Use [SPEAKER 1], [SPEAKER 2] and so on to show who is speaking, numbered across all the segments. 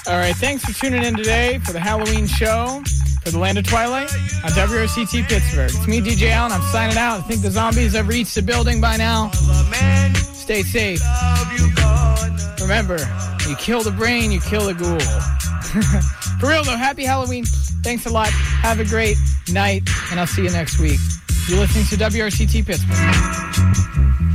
[SPEAKER 1] All right, thanks for tuning in today for the Halloween show for the Land of Twilight on WRCT Pittsburgh. It's me, DJ Allen. I'm signing out. I think the zombies have reached the building by now. Stay safe. Remember, you kill the brain, you kill the ghoul. For real, though, happy Halloween. Thanks a lot. Have a great night, and I'll see you next week. You're listening to WRCT Pittsburgh.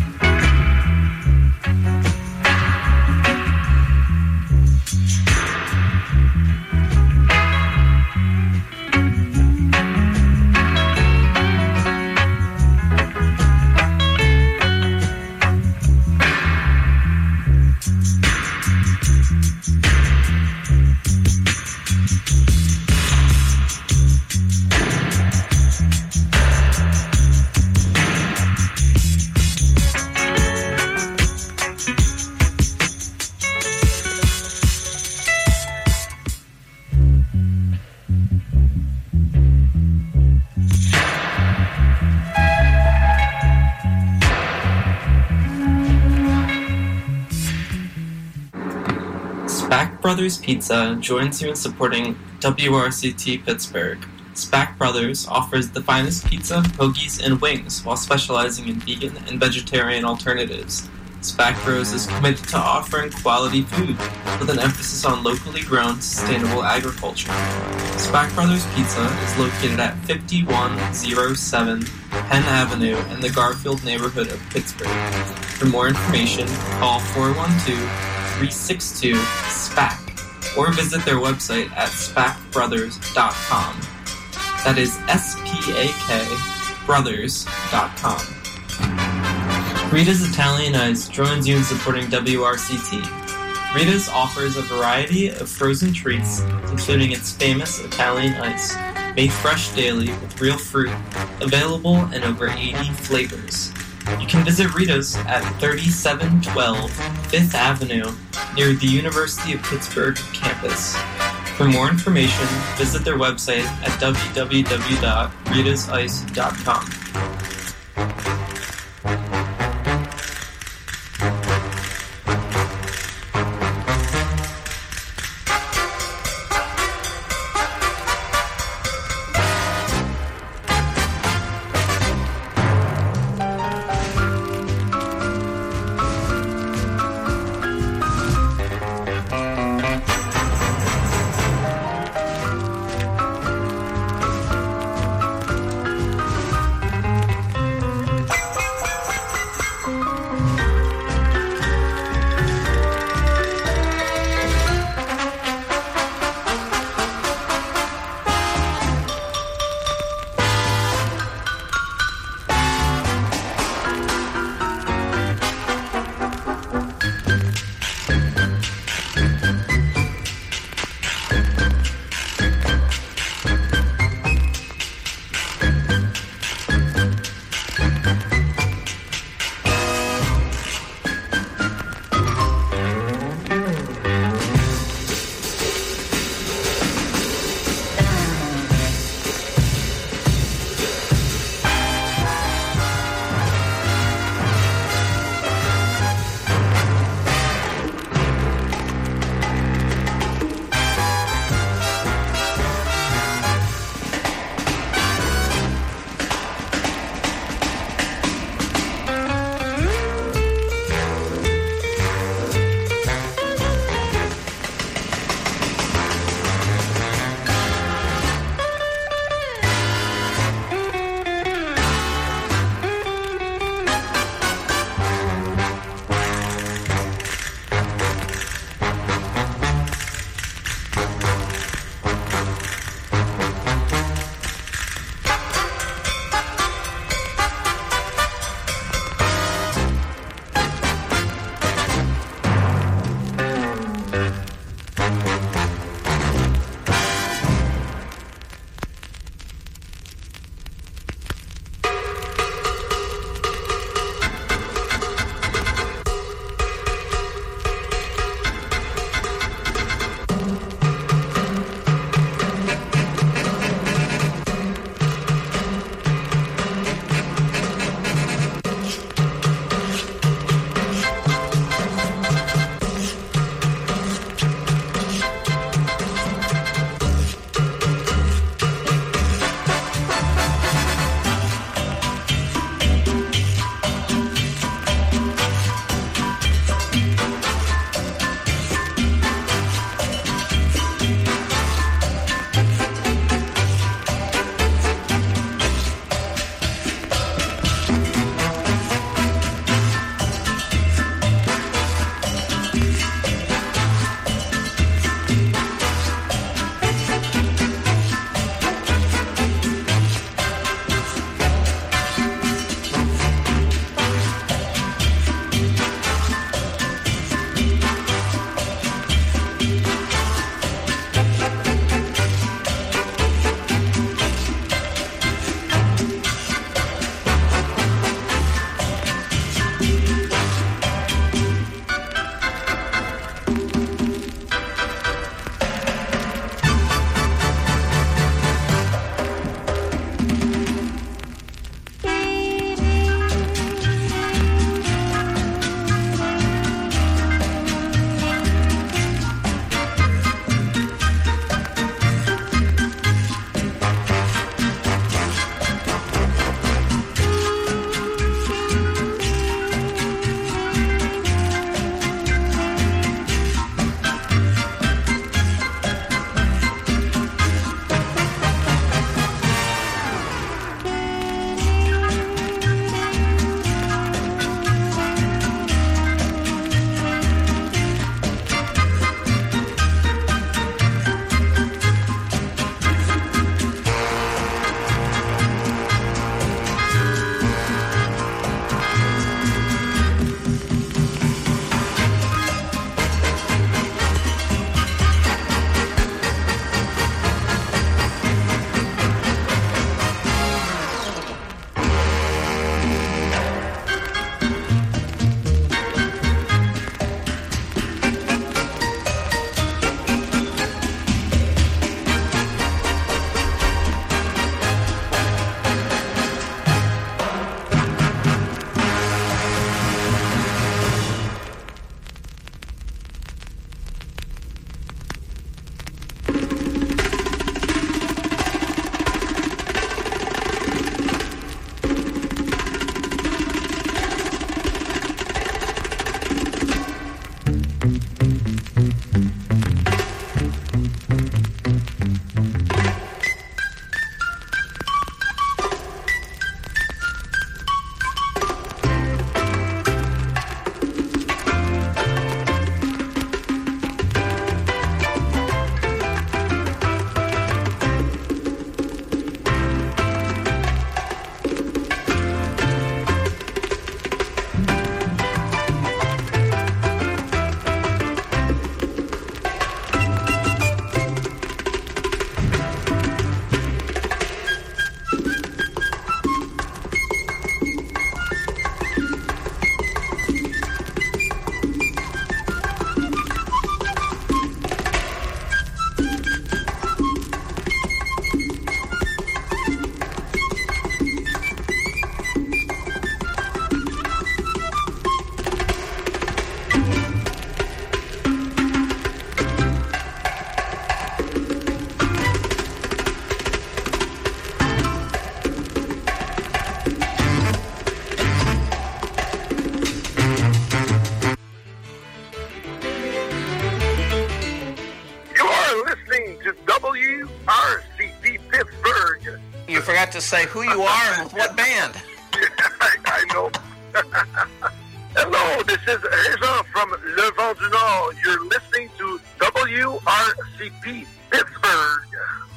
[SPEAKER 2] Brothers Pizza joins you in supporting WRCT Pittsburgh. SPAC Brothers offers the finest pizza, hoagies, and wings while specializing in vegan and vegetarian alternatives. SPAC Bros is committed to offering quality food with an emphasis on locally grown, sustainable agriculture. SPAC Brothers Pizza is located at 5107 Penn Avenue in the Garfield neighborhood of Pittsburgh. For more information, call 412-362-SPAC or visit their website at spacbrothers.com. That is SPAK brothers.com. Rita's Italian Ice joins you in supporting WRCT. Rita's offers a variety of frozen treats, including its famous Italian ice, made fresh daily with real fruit, available in over 80 flavors. You can visit Rita's at 3712 5th Avenue near the University of Pittsburgh campus. For more information, visit their website at www.ritasice.com.
[SPEAKER 3] WRCT Pittsburgh.
[SPEAKER 4] You forgot to say who you are and with what band.
[SPEAKER 3] I know. Hello, this is Régent from Le Vent du Nord. You're listening to WRCT Pittsburgh.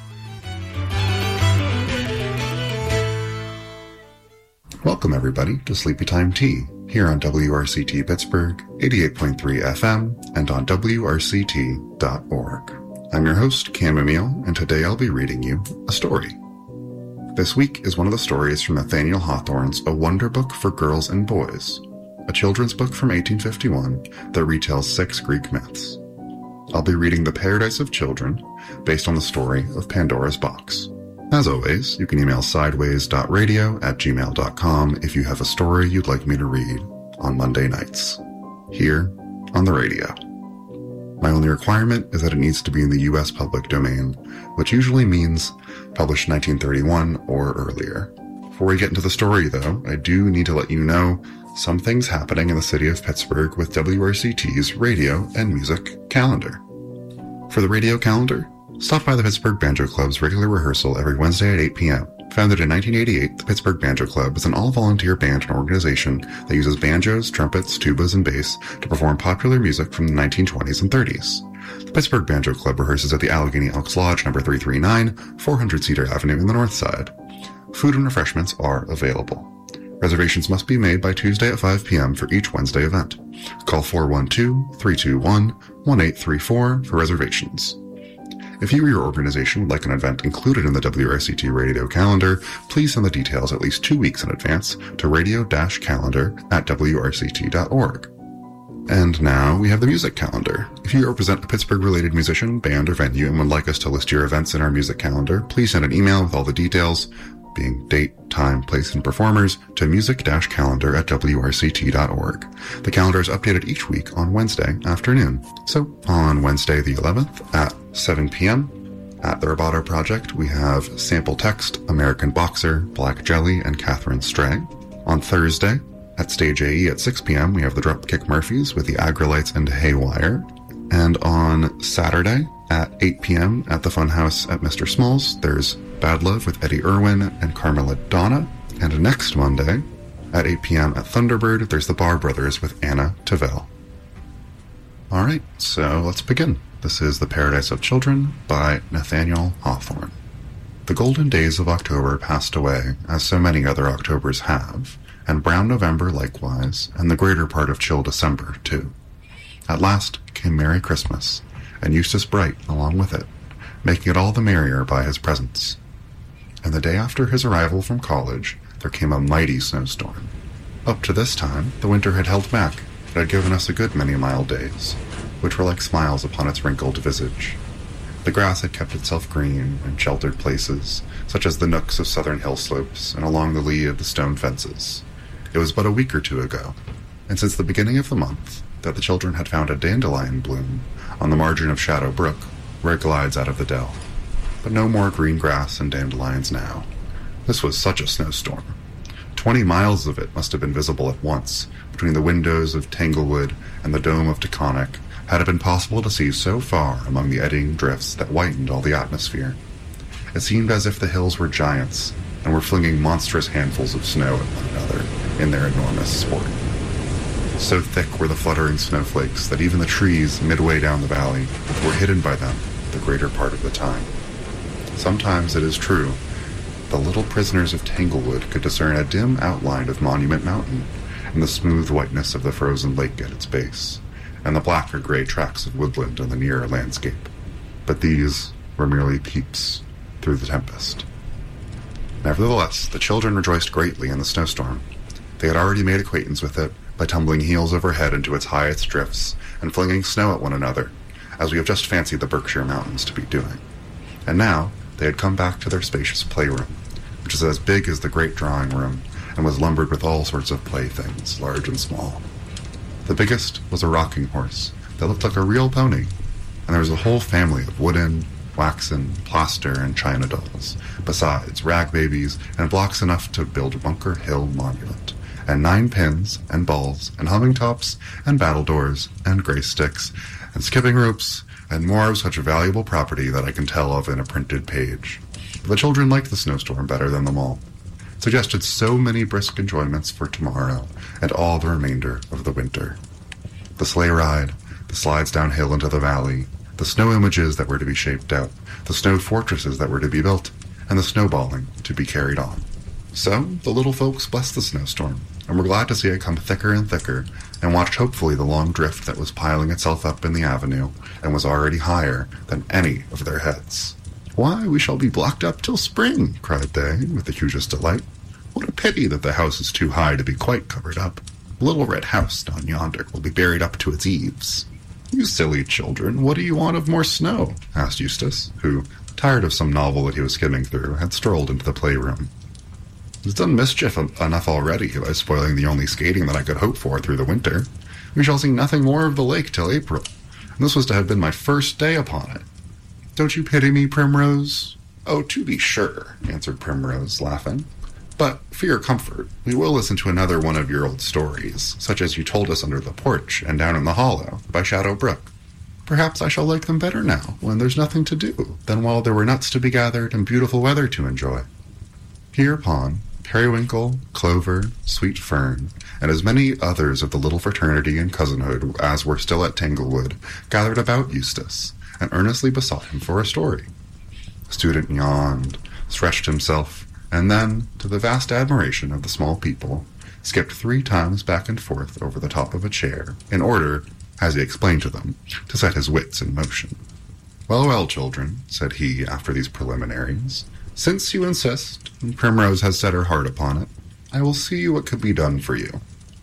[SPEAKER 5] Welcome, everybody, to Sleepy Time Tea, here on WRCT Pittsburgh, 88.3 FM, and on WRCT.org. I'm your host, Cam Emile, and today I'll be reading you a story. This week is one of the stories from Nathaniel Hawthorne's A Wonder Book for Girls and Boys, a children's book from 1851 that retells 6 Greek myths. I'll be reading The Paradise of Children, based on the story of Pandora's Box. As always, you can email sideways.radio@gmail.com if you have a story you'd like me to read on Monday nights, here on the radio. My only requirement is that it needs to be in the U.S. public domain, which usually means published 1931 or earlier. Before we get into the story, though, I do need to let you know some things happening in the city of Pittsburgh with WRCT's radio and music calendar. For the radio calendar, stop by the Pittsburgh Banjo Club's regular rehearsal every Wednesday at 8 p.m. Founded in 1988, the Pittsburgh Banjo Club is an all-volunteer band and organization that uses banjos, trumpets, tubas, and bass to perform popular music from the 1920s and 30s. The Pittsburgh Banjo Club rehearses at the Allegheny Elks Lodge, number 339, 400 Cedar Avenue in the North Side. Food and refreshments are available. Reservations must be made by Tuesday at 5 p.m. for each Wednesday event. Call 412-321-1834 for reservations. If you or your organization would like an event included in the WRCT radio calendar, please send the details at least 2 weeks in advance to radio-calendar@wrct.org. And now we have the music calendar. If you represent a Pittsburgh-related musician, band, or venue and would like us to list your events in our music calendar, please send an email with all the details, being date, time, place, and performers, to music-calendar@wrct.org. The calendar is updated each week on Wednesday afternoon. So, on Wednesday the 11th at 7 p.m., at the Roboto Project, we have Sample Text, American Boxer, Black Jelly, and Catherine Stray. On Thursday, at Stage AE at 6 p.m., we have the Dropkick Murphys with the Agrolites and Haywire. And on Saturday, at 8 p.m. at the Funhouse at Mr. Smalls, there's Bad Love with Eddie Irwin and Carmela Donna. And next Monday, at 8 p.m. at Thunderbird, there's the Barr Brothers with Anna Tavel. Alright, so let's begin. This is The Paradise of Children by Nathaniel Hawthorne. The golden days of October passed away, as so many other Octobers have, and brown November likewise, and the greater part of chill December, too. At last came Merry Christmas, and Eustace Bright along with it, making it all the merrier by his presence. And the day after his arrival from college, there came a mighty snowstorm. Up to this time, the winter had held back, but had given us a good many mild days, which were like smiles upon its wrinkled visage. The grass had kept itself green in sheltered places, such as the nooks of southern hill slopes and along the lee of the stone fences. It was but a week or two ago, and since the beginning of the month, that the children had found a dandelion bloom on the margin of Shadow Brook, where it glides out of the dell. But no more green grass and dandelions now. This was such a snowstorm. 20 miles of it must have been visible at once, between the windows of Tanglewood and the dome of Taconic, had it been possible to see so far among the eddying drifts that whitened all the atmosphere. It seemed as if the hills were giants, and were flinging monstrous handfuls of snow at one another in their enormous sport. So thick were the fluttering snowflakes that even the trees midway down the valley were hidden by them the greater part of the time. Sometimes, it is true, the little prisoners of Tanglewood could discern a dim outline of Monument Mountain and the smooth whiteness of the frozen lake at its base, and the black or gray tracts of woodland in the nearer landscape. But these were merely peeps through the tempest. Nevertheless, the children rejoiced greatly in the snowstorm. They had already made acquaintance with it by tumbling heels over head into its highest drifts and flinging snow at one another, as we have just fancied the Berkshire Mountains to be doing. And now they had come back to their spacious playroom, which is as big as the great drawing room, and was lumbered with all sorts of playthings, large and small. The biggest was a rocking horse that looked like a real pony, and there was a whole family of wooden, waxen, plaster, and china dolls, besides rag babies and blocks enough to build Bunker Hill Monument, and 9 pins, and balls, and humming tops, and battledores, and gray sticks, and skipping ropes, and more of such valuable property that I can tell of in a printed page. The children liked the snowstorm better than them all, suggested so many brisk enjoyments for tomorrow and all the remainder of the winter. The sleigh ride, the slides downhill into the valley, the snow images that were to be shaped out, the snow fortresses that were to be built, and the snowballing to be carried on. So, the little folks blessed the snowstorm, and were glad to see it come thicker and thicker, and watched hopefully the long drift that was piling itself up in the avenue, and was already higher than any of their heads. "Why, we shall be blocked up till spring," cried they, with the hugest delight. "What a pity that the house is too high to be quite covered up. The little red house down yonder will be buried up to its eaves." "You silly children, what do you want of more snow?" asked Eustace, who, tired of some novel that he was skimming through, had strolled into the playroom. "It's done mischief enough already by spoiling the only skating that I could hope for through the winter. We shall see nothing more of the lake till April, and this was to have been my first day upon it. Don't you pity me, Primrose?" "Oh, to be sure," answered Primrose, laughing. "But, for your comfort, we will listen to another one of your old stories, such as you told us under the porch and down in the hollow, by Shadow Brook. Perhaps I shall like them better now, when there's nothing to do, than while there were nuts to be gathered and beautiful weather to enjoy." Hereupon, Periwinkle, Clover, Sweet Fern, and as many others of the little fraternity and cousinhood as were still at Tanglewood, gathered about Eustace, and earnestly besought him for a story. The student yawned, stretched himself, and then, to the vast admiration of the small people, skipped 3 times back and forth over the top of a chair, in order, as he explained to them, to set his wits in motion. "Well, well, children," said he after these preliminaries, "since you insist, and Primrose has set her heart upon it, I will see what could be done for you.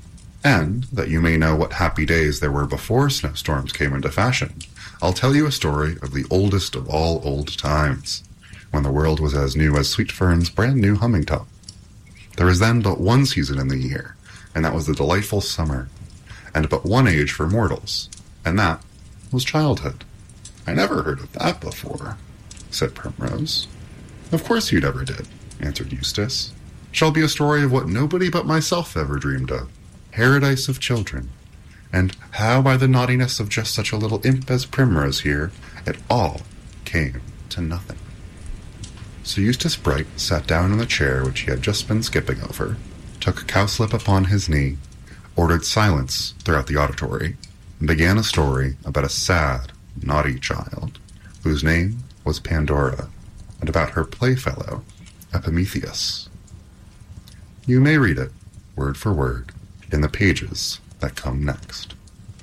[SPEAKER 5] And, that you may know what happy days there were before snowstorms came into fashion, I'll tell you a story of the oldest of all old times, when the world was as new as Sweet Fern's brand new humming top. There was then but one season in the year, and that was the delightful summer, and but one age for mortals, and that was childhood." "I never heard of that before," said Primrose. "Of course you never did," answered Eustace. "It shall be a story of what nobody but myself ever dreamed of, paradise of children, and how by the naughtiness of just such a little imp as Primrose here, it all came to nothing." So Eustace Bright sat down in the chair which he had just been skipping over, took Cowslip upon his knee, ordered silence throughout the auditory, and began a story about a sad, naughty child, whose name was Pandora, and about her playfellow, Epimetheus. You may read it, word for word, in the pages that come next.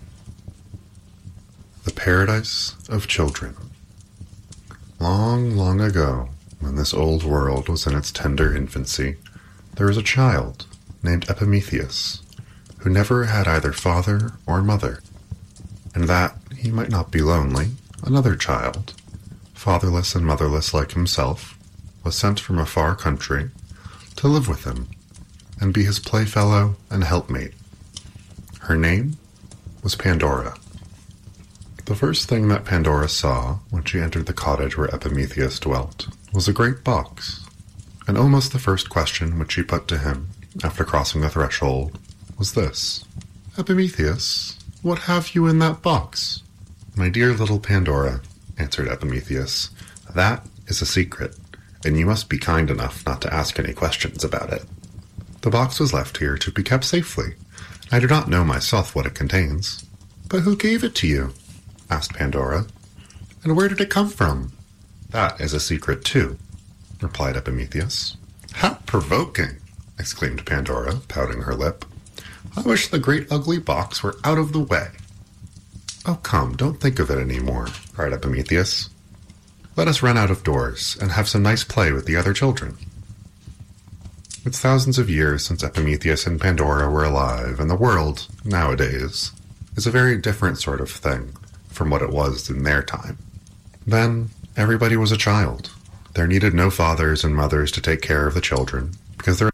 [SPEAKER 5] The Paradise of Children. Long, long ago, when this old world was in its tender infancy, there was a child named Epimetheus, who never had either father or mother, and that he might not be lonely, another child, fatherless and motherless like himself, was sent from a far country to live with him and be his playfellow and helpmate. Her name was Pandora. The first thing that Pandora saw when she entered the cottage where Epimetheus dwelt was a great box, and almost the first question which she put to him after crossing the threshold was this: "Epimetheus, what have you in that box?" "My dear little Pandora," answered Epimetheus, "that is a secret, and you must be kind enough not to ask any questions about it. The box was left here to be kept safely. I do not know myself what it contains." "But who gave it to you?" asked Pandora. "And where did it come from?" "That is a secret too," replied Epimetheus. "How provoking!" exclaimed Pandora, pouting her lip. "I wish the great ugly box were out of the way." "Oh, come, don't think of it any more," cried Epimetheus. "Let us run out of doors and have some nice play with the other children." It's thousands of years since Epimetheus and Pandora were alive, and the world, nowadays, is a very different sort of thing from what it was in their time. Then, everybody was a child. There needed no fathers and mothers to take care of the children, because there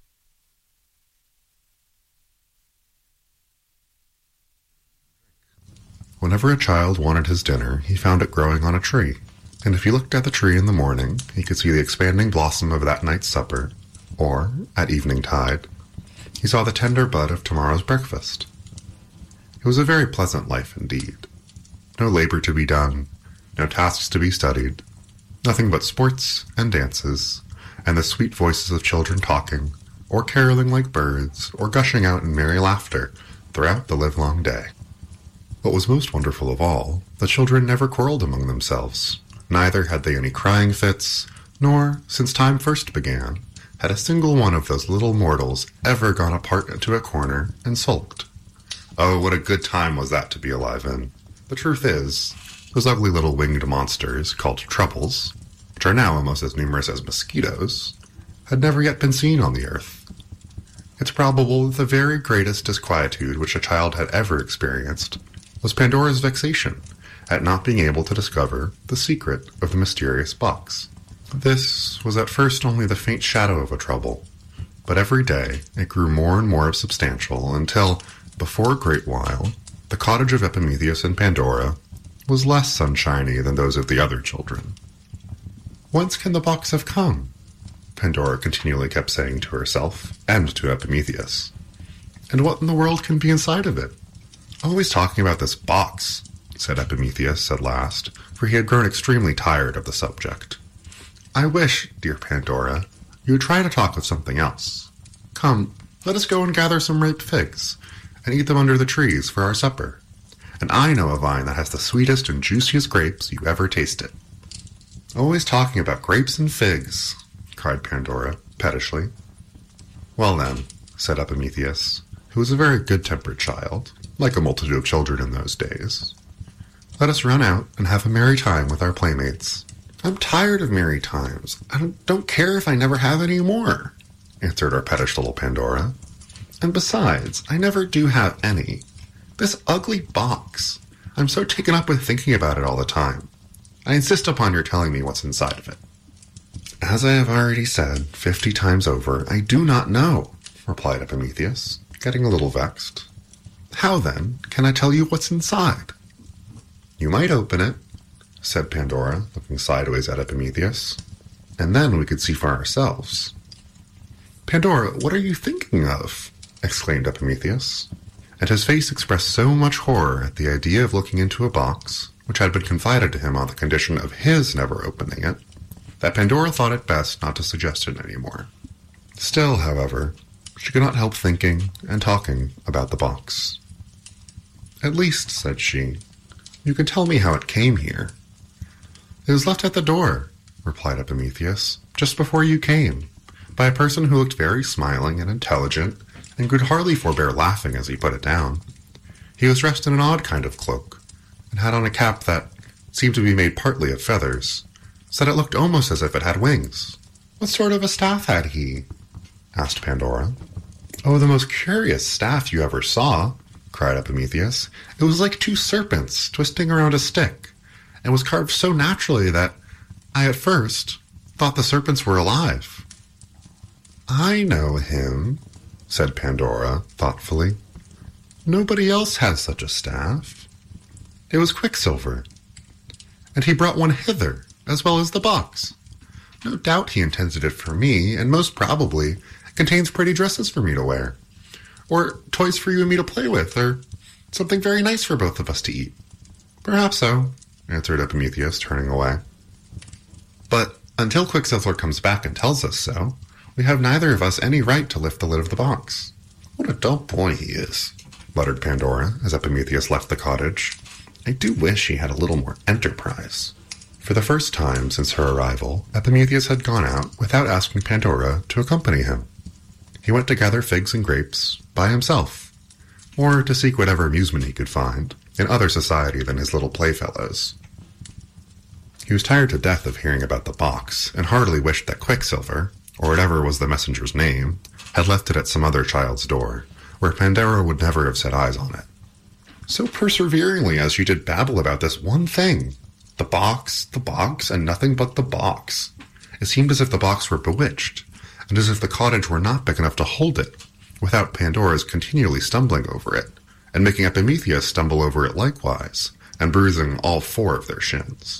[SPEAKER 5] Whenever a child wanted his dinner, he found it growing on a tree, and if he looked at the tree in the morning, he could see the expanding blossom of that night's supper, or, at evening-tide, he saw the tender bud of tomorrow's breakfast. It was a very pleasant life indeed. no labor to be done, no tasks to be studied, nothing but sports and dances, and the sweet voices of children talking, or caroling like birds, or gushing out in merry laughter throughout the livelong day. What was most wonderful of all, the children never quarreled among themselves. Neither had they any crying fits, nor, since time first began, had a single one of those little mortals ever gone apart into a corner and sulked. Oh, what a good time was that to be alive in. The truth is, those ugly little winged monsters, called troubles, which are now almost as numerous as mosquitoes, had never yet been seen on the earth. It's probable that the very greatest disquietude which a child had ever experienced was Pandora's vexation at not being able to discover the secret of the mysterious box. This was at first only the faint shadow of a trouble, but every day it grew more and more substantial until, before a great while, the cottage of Epimetheus and Pandora was less sunshiny than those of the other children. "Whence can the box have come?" Pandora continually kept saying to herself and to Epimetheus. "And what in the world can be inside of it?" "Always talking about this box," said Epimetheus at last, for he had grown extremely tired of the subject. "I wish, dear Pandora, you would try to talk of something else. Come, let us go and gather some ripe figs, and eat them under the trees for our supper. And I know a vine that has the sweetest and juiciest grapes you ever tasted." "Always talking about grapes and figs," cried Pandora, pettishly. "Well then," said Epimetheus, who was a very good-tempered child, like a multitude of children in those days, "let us run out and have a merry time with our playmates." "I'm tired of merry times. I don't care if I never have any more," answered our pettish little Pandora. "And besides, I never do have any. This ugly box. I'm so taken up with thinking about it all the time. I insist upon your telling me what's inside of it." "As I have already said 50 times over, I do not know," replied Epimetheus, getting a little vexed. "How, then, can I tell you what's inside?" "You might open it," said Pandora, looking sideways at Epimetheus, "and then we could see for ourselves." "Pandora, what are you thinking of?" exclaimed Epimetheus, and his face expressed so much horror at the idea of looking into a box, which had been confided to him on the condition of his never opening it, that Pandora thought it best not to suggest it any more. Still, however, she could not help thinking and talking about the box. "At least," said she, "you can tell me how it came here." "It was left at the door," replied Epimetheus, "just before you came, by a person who looked very smiling and intelligent, and could hardly forbear laughing as he put it down. He was dressed in an odd kind of cloak, and had on a cap that seemed to be made partly of feathers, so that it looked almost as if it had wings." "What sort of a staff had he?" asked Pandora. "Oh, the most curious staff you ever saw," cried Epimetheus. "It was like 2 serpents twisting around a stick, and was carved so naturally that I at first thought the serpents were alive." "I know him," said Pandora, thoughtfully. "Nobody else has such a staff. It was Quicksilver, and he brought one hither, as well as the box. No doubt he intended it for me, and most probably it contains pretty dresses for me to wear, or toys for you and me to play with, or something very nice for both of us to eat." "Perhaps so," answered Epimetheus, turning away. "But until Quicksilver comes back and tells us so, we have neither of us any right to lift the lid of the box." "What a dull boy he is," muttered Pandora as Epimetheus left the cottage. "I do wish he had a little more enterprise." For the first time since her arrival, Epimetheus had gone out without asking Pandora to accompany him. He went to gather figs and grapes by himself, or to seek whatever amusement he could find in other society than his little playfellows. He was tired to death of hearing about the box, and heartily wished that Quicksilver, or whatever was the messenger's name, had left it at some other child's door, where Pandora would never have set eyes on it. So perseveringly as she did babble about this one thing, the box, and nothing but the box, it seemed as if the box were bewitched, and as if the cottage were not big enough to hold it, without Pandora's continually stumbling over it, and making Epimetheus stumble over it likewise, and bruising all 4 of their shins.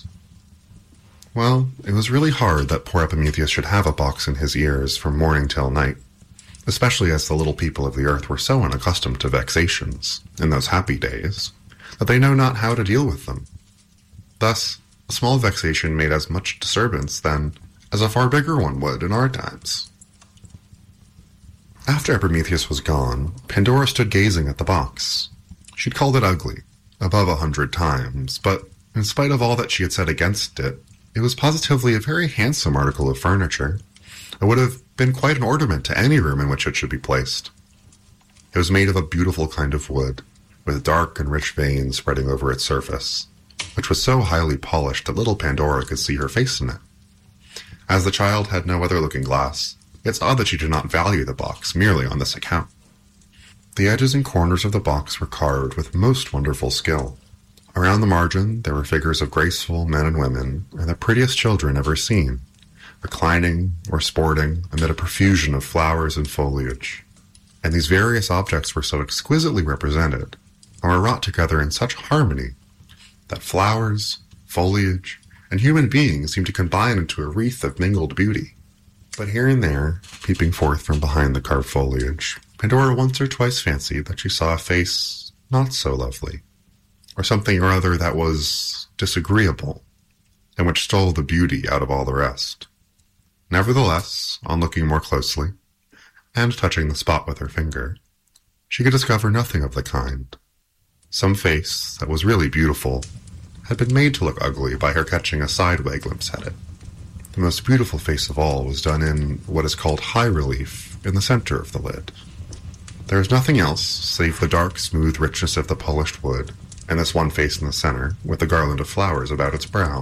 [SPEAKER 5] Well, it was really hard that poor Epimetheus should have a box in his ears from morning till night, especially as the little people of the earth were so unaccustomed to vexations in those happy days, that they know not how to deal with them. Thus, a small vexation made as much disturbance then as a far bigger one would in our times. After Epimetheus was gone, Pandora stood gazing at the box. She'd called it ugly, above 100 times, but in spite of all that she had said against it, it was positively a very handsome article of furniture. It would have been quite an ornament to any room in which it should be placed. It was made of a beautiful kind of wood, with dark and rich veins spreading over its surface, which was so highly polished that little Pandora could see her face in it. As the child had no other looking glass, it's odd that she did not value the box merely on this account. The edges and corners of the box were carved with most wonderful skill. Around the margin, there were figures of graceful men and women, and the prettiest children ever seen, reclining or sporting amid a profusion of flowers and foliage. And these various objects were so exquisitely represented, and were wrought together in such harmony, that flowers, foliage, and human beings seemed to combine into a wreath of mingled beauty. But here and there, peeping forth from behind the carved foliage, Pandora once or twice fancied that she saw a face not so lovely, or something or other that was disagreeable, and which stole the beauty out of all the rest. Nevertheless, on looking more closely, and touching the spot with her finger, she could discover nothing of the kind. Some face that was really beautiful had been made to look ugly by her catching a sideway glimpse at it. The most beautiful face of all was done in what is called high relief in the center of the lid. There is nothing else save the dark, smooth richness of the polished wood, and this one face in the center, with a garland of flowers about its brow.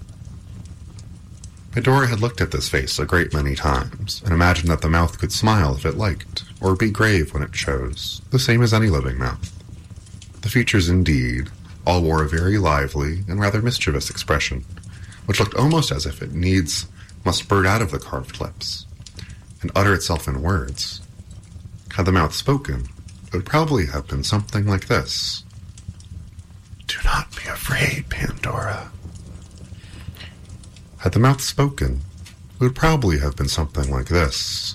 [SPEAKER 5] Pandora had looked at this face a great many times, and imagined that the mouth could smile if it liked, or be grave when it chose, the same as any living mouth. The features, indeed, all wore a very lively and rather mischievous expression, which looked almost as if it needs must spurt out of the carved lips, and utter itself in words. Had the mouth spoken, it would probably have been something like this. "Do not be afraid, Pandora." Had the mouth spoken, it would probably have been something like this.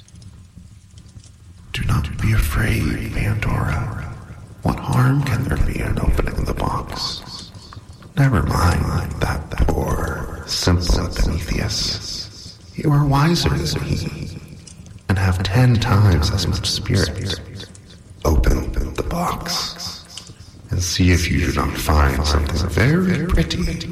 [SPEAKER 5] "Do not be afraid, Pandora. What harm can there be in opening the box? Never mind that poor, simple Epimetheus. You are wiser than he, and have 10 times as much spirit. Open the box, and see if you do not find something very pretty."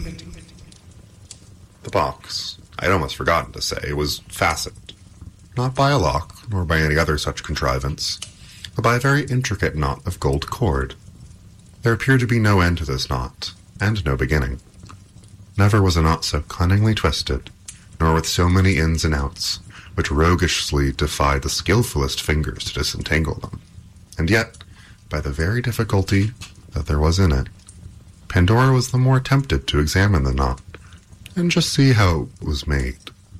[SPEAKER 5] The box, I had almost forgotten to say, was fastened, not by a lock, nor by any other such contrivance, but by a very intricate knot of gold cord. There appeared to be no end to this knot, and no beginning. Never was a knot so cunningly twisted, nor with so many ins and outs, which roguishly defied the skillfulest fingers to disentangle them. And yet, by the very difficulty that there was in it, Pandora was the more tempted to examine the knot, and just see how it was made.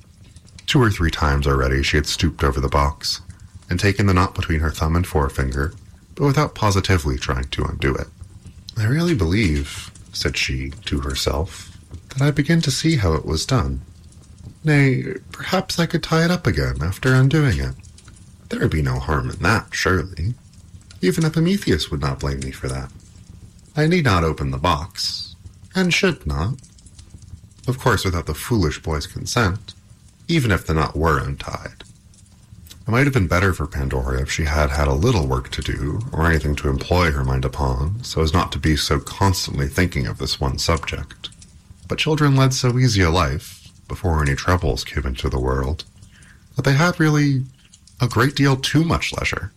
[SPEAKER 5] 2 or 3 times already she had stooped over the box, and taken the knot between her thumb and forefinger, but without positively trying to undo it. "I really believe," said she to herself, "that I begin to see how it was done. Nay, perhaps I could tie it up again after undoing it. There would be no harm in that, surely. Even Epimetheus would not blame me for that. I need not open the box, and should not. Of course, without the foolish boy's consent, even if the knot were untied. It might have been better for Pandora if she had had a little work to do, or anything to employ her mind upon, so as not to be so constantly thinking of this one subject. But children led so easy a life, before any troubles came into the world, that they had really a great deal too much leisure.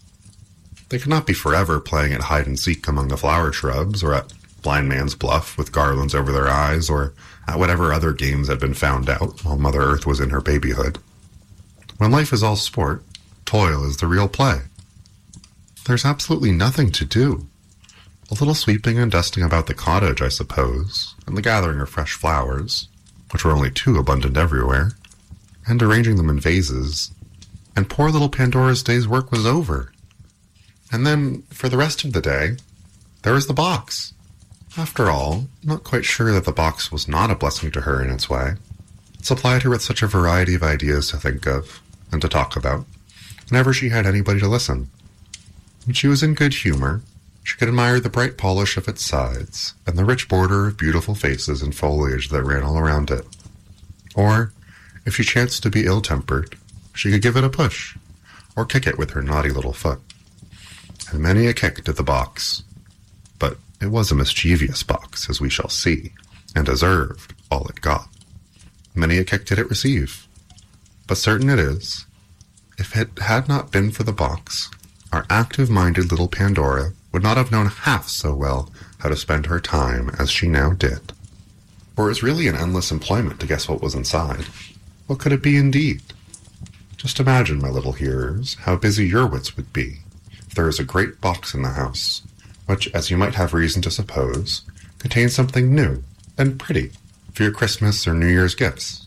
[SPEAKER 5] They could not be forever playing at hide-and-seek among the flower shrubs, or at blind man's bluff with garlands over their eyes, or at whatever other games had been found out while Mother Earth was in her babyhood. When life is all sport, toil is the real play. There's absolutely nothing to do. A little sweeping and dusting about the cottage, I suppose, and the gathering of fresh flowers, which were only too abundant everywhere, and arranging them in vases, and poor little Pandora's day's work was over. And then, for the rest of the day, there was the box. After all, I'm not quite sure that the box was not a blessing to her in its way. It supplied her with such a variety of ideas to think of, and to talk about, whenever she had anybody to listen. When she was in good humor, She could admire the bright polish of its sides and the rich border of beautiful faces and foliage that ran all around it. Or, if she chanced to be ill-tempered, she could give it a push, or kick it with her naughty little foot. And many a kick did the box. But it was a mischievous box, as we shall see, and deserved all it got. Many a kick did it receive. But certain it is, if it had not been for the box, our active-minded little Pandora would not have known half so well how to spend her time as she now did. For it was really an endless employment to guess what was inside. What could it be indeed? Just imagine, my little hearers, how busy your wits would be if there is a great box in the house, which, as you might have reason to suppose, contains something new and pretty for your Christmas or New Year's gifts.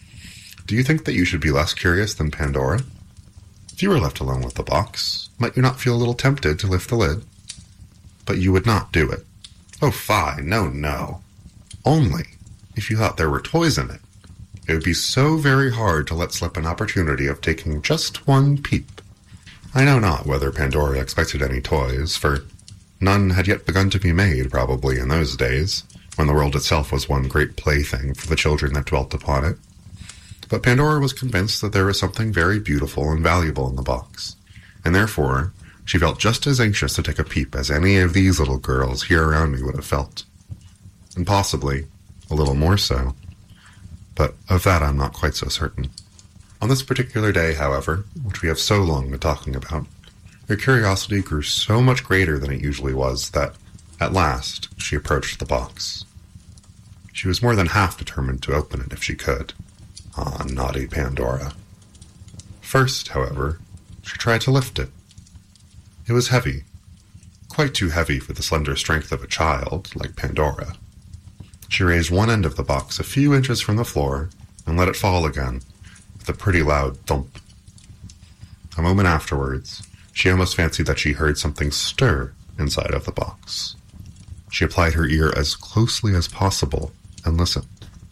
[SPEAKER 5] Do you think that you should be less curious than Pandora? If you were left alone with the box, might you not feel a little tempted to lift the lid? But you would not do it. Oh, fie, no. Only, if you thought there were toys in it, it would be so very hard to let slip an opportunity of taking just one peep. I know not whether Pandora expected any toys, for none had yet begun to be made, probably, in those days, when the world itself was one great plaything for the children that dwelt upon it. But Pandora was convinced that there was something very beautiful and valuable in the box, and therefore she felt just as anxious to take a peep as any of these little girls here around me would have felt. And possibly a little more so. But of that I'm not quite so certain. On this particular day, however, which we have so long been talking about, her curiosity grew so much greater than it usually was that, at last, she approached the box. She was more than half determined to open it if she could. Ah, naughty Pandora. First, however, she tried to lift it. It was heavy, quite too heavy for the slender strength of a child like Pandora. She raised one end of the box a few inches from the floor and let it fall again, with a pretty loud thump. A moment afterwards, she almost fancied that she heard something stir inside of the box. She applied her ear as closely as possible and listened.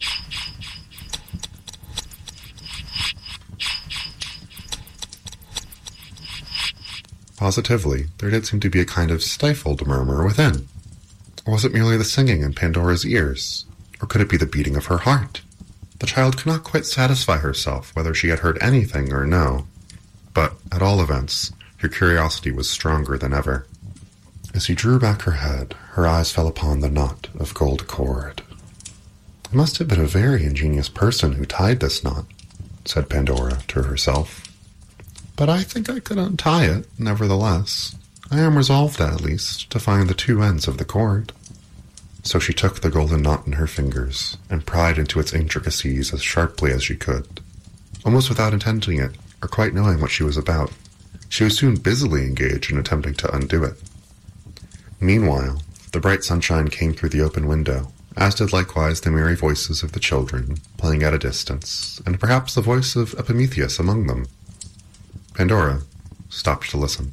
[SPEAKER 5] Positively, there did seem to be a kind of stifled murmur within. Or was it merely the singing in Pandora's ears? Or could it be the beating of her heart? The child could not quite satisfy herself whether she had heard anything or no. But, at all events, her curiosity was stronger than ever. As she drew back her head, her eyes fell upon the knot of gold cord. It must have been a very ingenious person who tied this knot, said Pandora to herself. But I think I could untie it, nevertheless. I am resolved, at least, to find the two ends of the cord. So she took the golden knot in her fingers, and pried into its intricacies as sharply as she could. Almost without intending it, or quite knowing what she was about, she was soon busily engaged in attempting to undo it. Meanwhile, the bright sunshine came through the open window, as did likewise the merry voices of the children, playing at a distance, and perhaps the voice of Epimetheus among them. Pandora stopped to listen.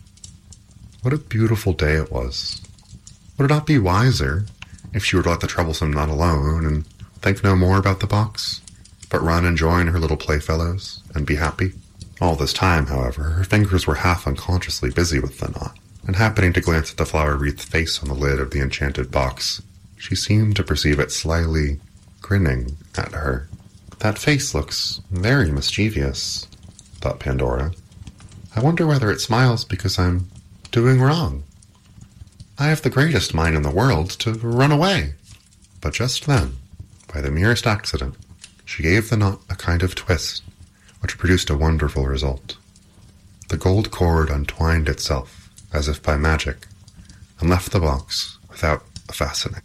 [SPEAKER 5] What a beautiful day it was. Would it not be wiser if she were to let the troublesome knot alone and think no more about the box, but run and join her little playfellows and be happy? All this time, however, her fingers were half unconsciously busy with the knot, and happening to glance at the flower-wreathed face on the lid of the enchanted box, she seemed to perceive it slyly grinning at her. That face looks very mischievous, thought Pandora. I wonder whether it smiles because I'm doing wrong. I have the greatest mind in the world to run away. But just then, by the merest accident, she gave the knot a kind of twist, which produced a wonderful result. The gold cord untwined itself, as if by magic, and left the box without a fastening.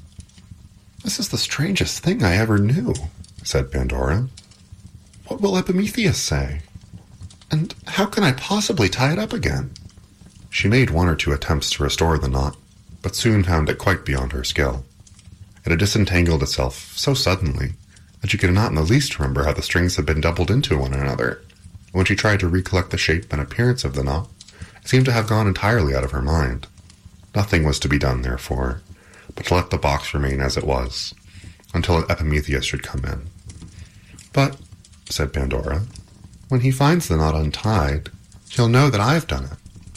[SPEAKER 5] This is the strangest thing I ever knew, said Pandora. What will Epimetheus say? And how can I possibly tie it up again? She made one or two attempts to restore the knot, but soon found it quite beyond her skill. It had disentangled itself so suddenly that she could not in the least remember how the strings had been doubled into one another. When she tried to recollect the shape and appearance of the knot, it seemed to have gone entirely out of her mind. Nothing was to be done, therefore, but to let the box remain as it was, until Epimetheus should come in. But, said Pandora, when he finds the knot untied, he'll know that I've done it.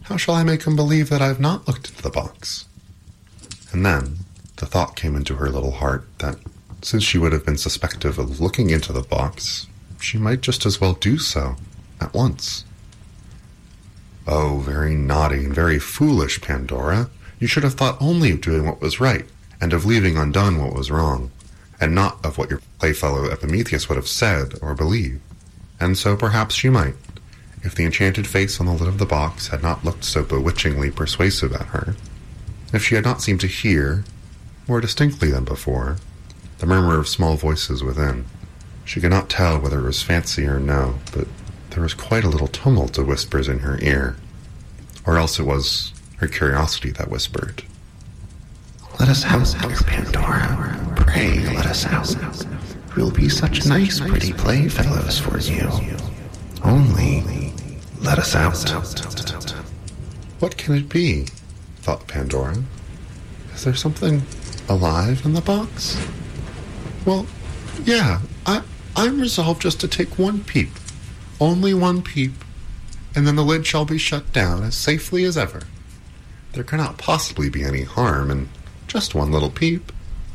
[SPEAKER 5] how shall I make him believe that I have not looked into the box? And then the thought came into her little heart that, since she would have been suspected of looking into the box, she might just as well do so at once. Oh, very naughty and very foolish Pandora. You should have thought only of doing what was right, and of leaving undone what was wrong, and not of what your playfellow Epimetheus would have said or believed. And so perhaps she might, if the enchanted face on the lid of the box had not looked so bewitchingly persuasive at her, if she had not seemed to hear, more distinctly than before, the murmur of small voices within. She could not tell whether it was fancy or no, but there was quite a little tumult of whispers in her ear. Or else it was her curiosity that whispered.
[SPEAKER 6] Let us out, dear Pandora. Pray, let us out. We'll be such nice, pretty playfellows for you. Only, let us out.
[SPEAKER 5] What can it be? Thought Pandora. Is there something alive in the box? Well, yeah, I'm resolved just to take one peep. Only one peep, and then the lid shall be shut down as safely as ever. There cannot possibly be any harm in just one little peep.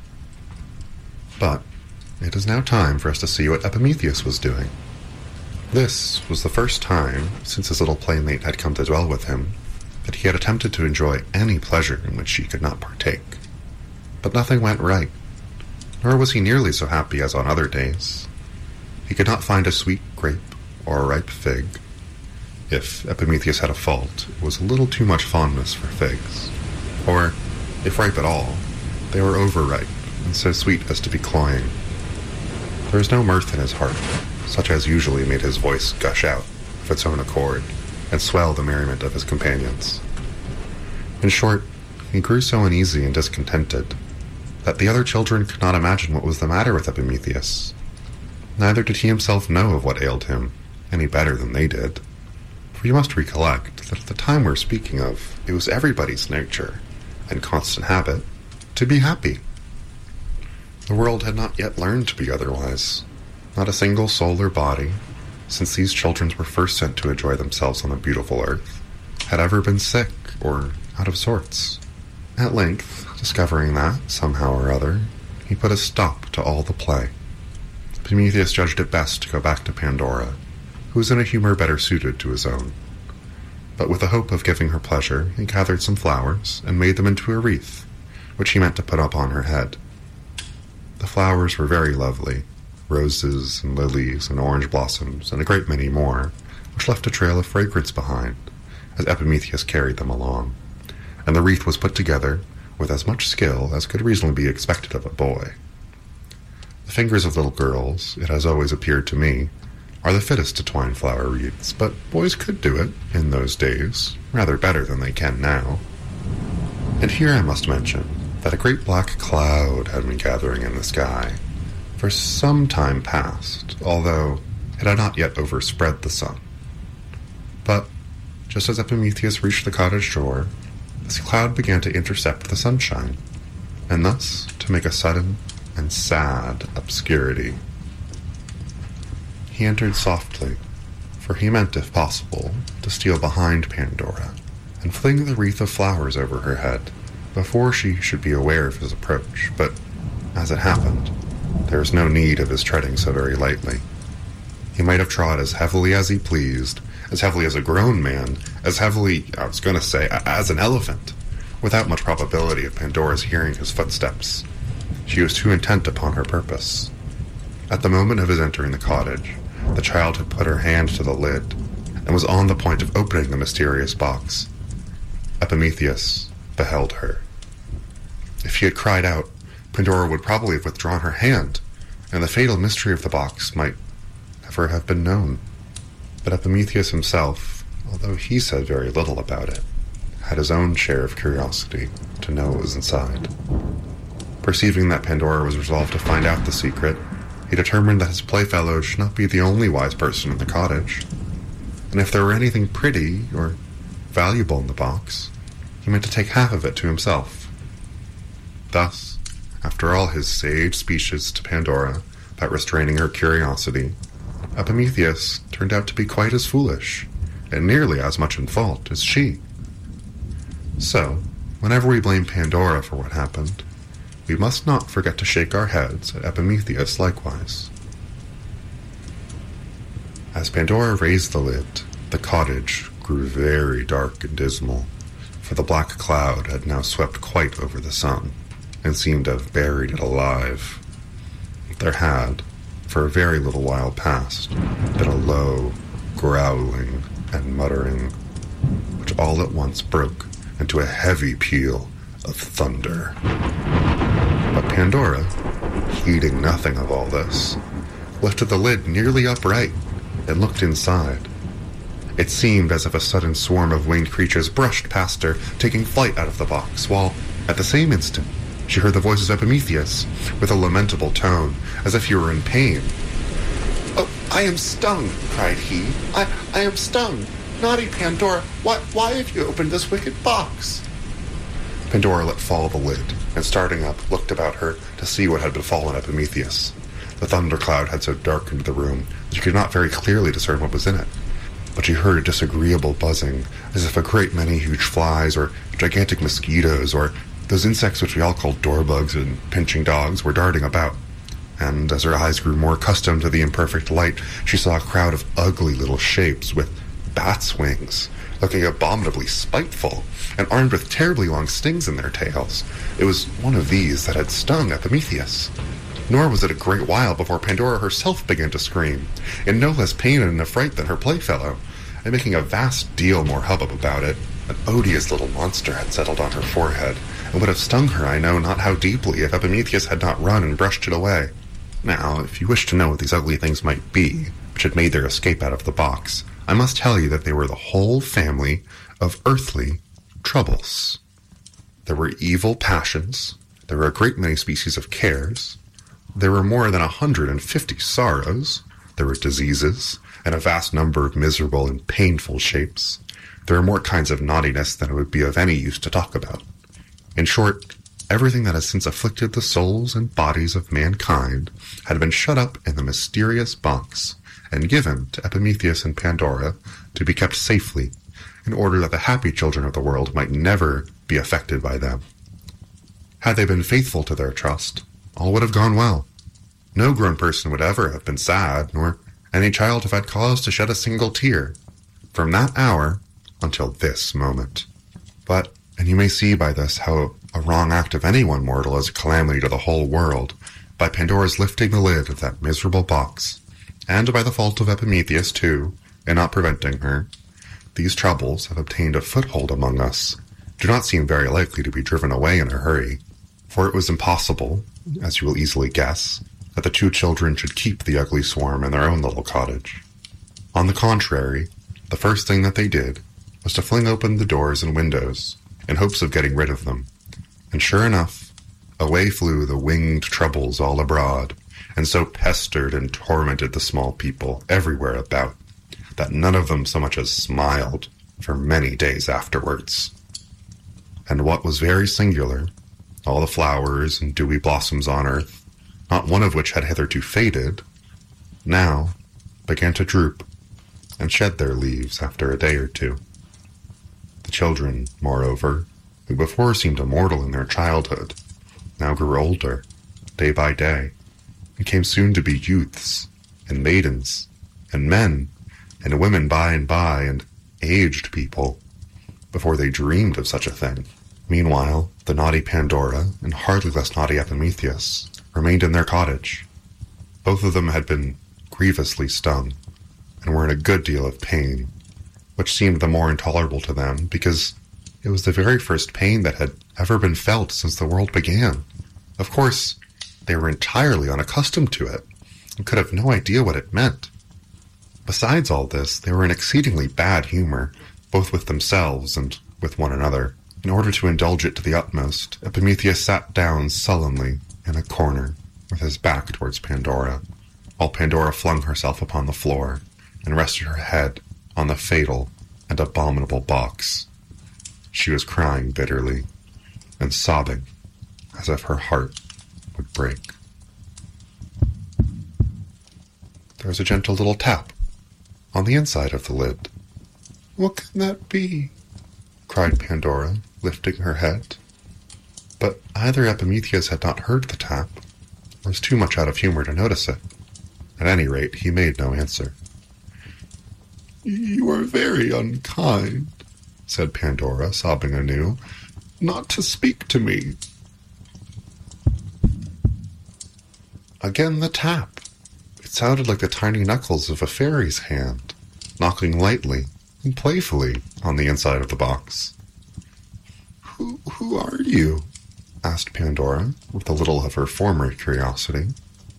[SPEAKER 5] But it is now time for us to see what Epimetheus was doing. This was the first time, since his little playmate had come to dwell with him, that he had attempted to enjoy any pleasure in which she could not partake. But nothing went right, nor was he nearly so happy as on other days. He could not find a sweet grape or a ripe fig. If Epimetheus had a fault, it was a little too much fondness for figs. Or, if ripe at all, they were overripe and so sweet as to be cloying. There was no mirth in his heart, such as usually made his voice gush out of its own accord and swell the merriment of his companions. In short, he grew so uneasy and discontented that the other children could not imagine what was the matter with Epimetheus. Neither did he himself know of what ailed him any better than they did. For you must recollect that at the time we're speaking of, it was everybody's nature and constant habit to be happy. The world had not yet learned to be otherwise. Not a single soul or body, since these children were first sent to enjoy themselves on the beautiful earth, had ever been sick or out of sorts. At length, discovering that, somehow or other, he put a stop to all the play. Epimetheus judged it best to go back to Pandora, who was in a humor better suited to his own. But with the hope of giving her pleasure, he gathered some flowers and made them into a wreath, which he meant to put up on her head. The flowers were very lovely, roses and lilies and orange blossoms and a great many more, which left a trail of fragrance behind as Epimetheus carried them along, and the wreath was put together with as much skill as could reasonably be expected of a boy. The fingers of little girls, it has always appeared to me, are the fittest to twine flower wreaths, but boys could do it, in those days, rather better than they can now. And here I must mention that a great black cloud had been gathering in the sky for some time past, although it had not yet overspread the sun. But just as Epimetheus reached the cottage door, this cloud began to intercept the sunshine, and thus to make a sudden and sad obscurity. He entered softly, for he meant, if possible, to steal behind Pandora and fling the wreath of flowers over her head before she should be aware of his approach, but, as it happened, there was no need of his treading so very lightly. He might have trod as heavily as he pleased, as heavily as a grown man, as heavily, as an elephant, without much probability of Pandora's hearing his footsteps. She was too intent upon her purpose. At the moment of his entering the cottage, the child had put her hand to the lid, and was on the point of opening the mysterious box. Epimetheus beheld her. If she had cried out, Pandora would probably have withdrawn her hand, and the fatal mystery of the box might never have been known. But Epimetheus himself, although he said very little about it, had his own share of curiosity to know what was inside. Perceiving that Pandora was resolved to find out the secret, he determined that his playfellow should not be the only wise person in the cottage, and if there were anything pretty or valuable in the box, he meant to take half of it to himself. Thus, after all his sage speeches to Pandora about restraining her curiosity, Epimetheus turned out to be quite as foolish, and nearly as much in fault as she. So, whenever we blame Pandora for what happened, we must not forget to shake our heads at Epimetheus likewise. As Pandora raised the lid, the cottage grew very dark and dismal, for the black cloud had now swept quite over the sun, and seemed to have buried it alive. There had, for a very little while past, been a low, growling and muttering, which all at once broke into a heavy peal of thunder. But Pandora, heeding nothing of all this, lifted the lid nearly upright and looked inside. It seemed as if a sudden swarm of winged creatures brushed past her, taking flight out of the box, while, at the same instant, she heard the voice of Epimetheus, with a lamentable tone, as if he were in pain.
[SPEAKER 6] "Oh, I am stung," cried he. I am stung. Naughty Pandora, why have you opened this wicked box?"
[SPEAKER 5] Pandora let fall the lid, and starting up, looked about her to see what had befallen Epimetheus. The thundercloud had so darkened the room that she could not very clearly discern what was in it. But she heard a disagreeable buzzing, as if a great many huge flies, or gigantic mosquitoes, or those insects which we all call doorbugs and pinching dogs, were darting about. And as her eyes grew more accustomed to the imperfect light, she saw a crowd of ugly little shapes with bats' wings, looking abominably spiteful, and armed with terribly long stings in their tails. It was one of these that had stung Epimetheus. Nor was it a great while before Pandora herself began to scream, in no less pain and affright than her playfellow, and making a vast deal more hubbub about it. An odious little monster had settled on her forehead, and would have stung her I know not how deeply if Epimetheus had not run and brushed it away. Now, if you wish to know what these ugly things might be, which had made their escape out of the box, I must tell you that they were the whole family of earthly troubles. There were evil passions, there were a great many species of cares, there were more than 150 sorrows, there were diseases, and a vast number of miserable and painful shapes. There were more kinds of naughtiness than it would be of any use to talk about. In short, everything that has since afflicted the souls and bodies of mankind had been shut up in the mysterious box, and given to Epimetheus and Pandora to be kept safely, in order that the happy children of the world might never be affected by them. Had they been faithful to their trust, all would have gone well. No grown person would ever have been sad, nor any child have had cause to shed a single tear, from that hour until this moment. But, and you may see by this how a wrong act of any one mortal is a calamity to the whole world, by Pandora's lifting the lid of that miserable box, and by the fault of Epimetheus, too, in not preventing her, these troubles have obtained a foothold among us, do not seem very likely to be driven away in a hurry, for it was impossible, as you will easily guess, that the two children should keep the ugly swarm in their own little cottage. On the contrary, the first thing that they did was to fling open the doors and windows, in hopes of getting rid of them, and sure enough, away flew the winged troubles all abroad, and so pestered and tormented the small people everywhere about, that none of them so much as smiled for many days afterwards. And what was very singular, all the flowers and dewy blossoms on earth, not one of which had hitherto faded, now began to droop and shed their leaves after a day or two. The children, moreover, who before seemed immortal in their childhood, now grew older, day by day, and came soon to be youths, and maidens, and men, and women by and by, and aged people, before they dreamed of such a thing. Meanwhile, the naughty Pandora, and hardly less naughty Epimetheus, remained in their cottage. Both of them had been grievously stung, and were in a good deal of pain, which seemed the more intolerable to them, because it was the very first pain that had ever been felt since the world began. Of course, they were entirely unaccustomed to it, and could have no idea what it meant. Besides all this, they were in exceedingly bad humor, both with themselves and with one another. In order to indulge it to the utmost, Epimetheus sat down sullenly in a corner, with his back towards Pandora, while Pandora flung herself upon the floor, and rested her head on the fatal and abominable box. She was crying bitterly, and sobbing, as if her heart would break. There was a gentle little tap on the inside of the lid.
[SPEAKER 6] "What can that be?"
[SPEAKER 5] cried Pandora, lifting her head. But either Epimetheus had not heard the tap, or was too much out of humor to notice it. At any rate, he made no answer. "You are very unkind," said Pandora, sobbing anew, "not to speak to me." Again the tap. It sounded like the tiny knuckles of a fairy's hand, knocking lightly and playfully on the inside of the box. Who are you?" asked Pandora, with a little of her former curiosity.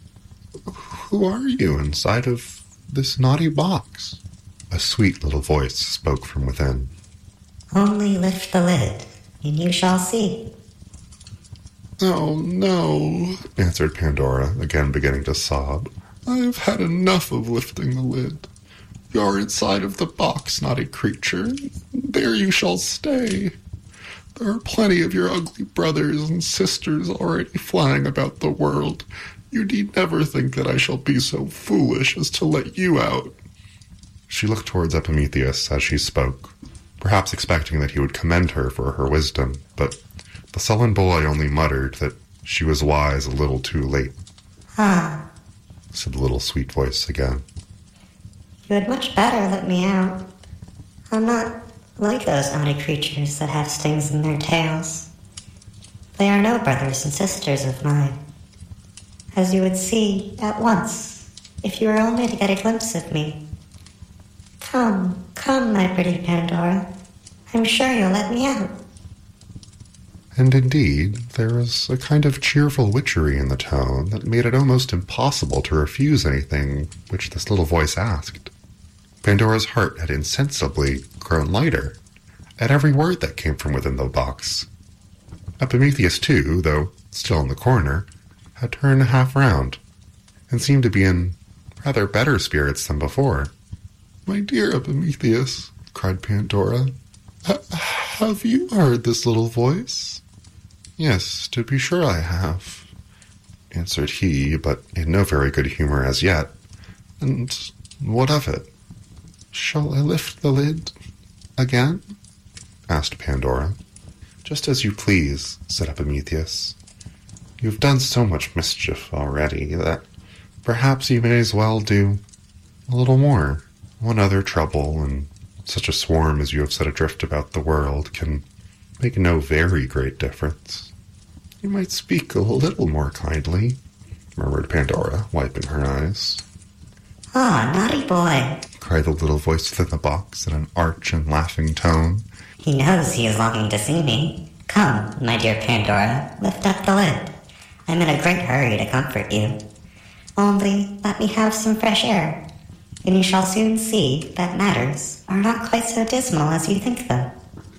[SPEAKER 5] "Who are you inside of this naughty box?" A sweet little voice spoke from within.
[SPEAKER 7] "Only lift the lid, and you shall see."
[SPEAKER 5] "Oh, no," answered Pandora, again beginning to sob. "I've had enough of lifting the lid. You're inside of the box, naughty creature. There you shall stay. There are plenty of your ugly brothers and sisters already flying about the world. You need never think that I shall be so foolish as to let you out." She looked towards Epimetheus as she spoke, perhaps expecting that he would commend her for her wisdom, but the sullen boy only muttered that she was wise a little too late.
[SPEAKER 7] "Ah,"
[SPEAKER 5] said the little sweet voice again.
[SPEAKER 7] "you had much better let me out. I'm not like those naughty creatures that have stings in their tails. They are no brothers and sisters of mine, as you would see at once if you were only to get a glimpse of me. Come, come, my pretty Pandora. I'm sure you'll let me out."
[SPEAKER 5] And indeed, there was a kind of cheerful witchery in the tone that made it almost impossible to refuse anything which this little voice asked. Pandora's heart had insensibly grown lighter at every word that came from within the box. Epimetheus, too, though still in the corner, had turned half round, and seemed to be in rather better spirits than before. "My dear Epimetheus," cried Pandora, "have you heard this little voice?" "Yes, to be sure I have," answered he, but in no very good humor as yet. "And what of it?" "Shall I lift the lid again?" asked Pandora. "Just as you please," said Epimetheus. "You've done so much mischief already that perhaps you may as well do a little more. One other trouble, and such a swarm as you have set adrift about the world can make no very great difference." "You might speak a little more kindly," murmured Pandora, wiping her eyes.
[SPEAKER 7] "Ah, naughty boy,"
[SPEAKER 5] cried the little voice within the box in an arch and laughing tone.
[SPEAKER 7] "He knows he is longing to see me. Come, my dear Pandora, lift up the lid. I'm in a great hurry to comfort you. Only let me have some fresh air, and you shall soon see that matters are not quite so dismal as you think them."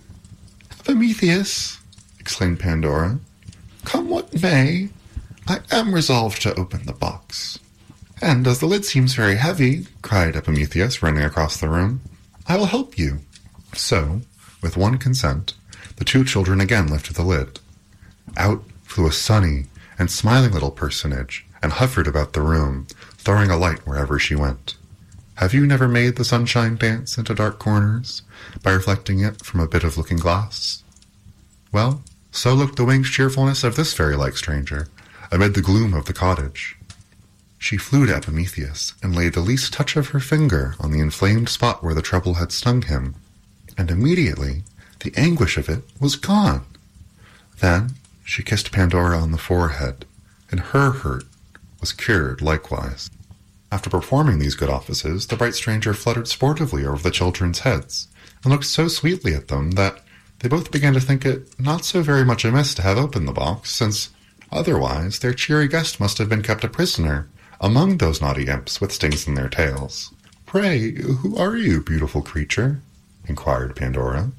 [SPEAKER 5] "Epimetheus," exclaimed Pandora, "come what may, I am resolved to open the box." "And as the lid seems very heavy," cried Epimetheus, running across the room, "I will help you." So, with one consent, the two children again lifted the lid. Out flew a sunny and smiling little personage, and hovered about the room, throwing a light wherever she went. Have you never made the sunshine dance into dark corners, by reflecting it from a bit of looking-glass? Well, so looked the winged cheerfulness of this fairy-like stranger, amid the gloom of the cottage. She flew to Epimetheus, and laid the least touch of her finger on the inflamed spot where the trouble had stung him, and immediately the anguish of it was gone. Then she kissed Pandora on the forehead, and her hurt was cured likewise. After performing these good offices, the bright stranger fluttered sportively over the children's heads, and looked so sweetly at them that they both began to think it not so very much amiss to have opened the box, since otherwise their cheery guest must have been kept a prisoner among those naughty imps with stings in their tails. "Pray, who are you, beautiful creature?" inquired Pandora.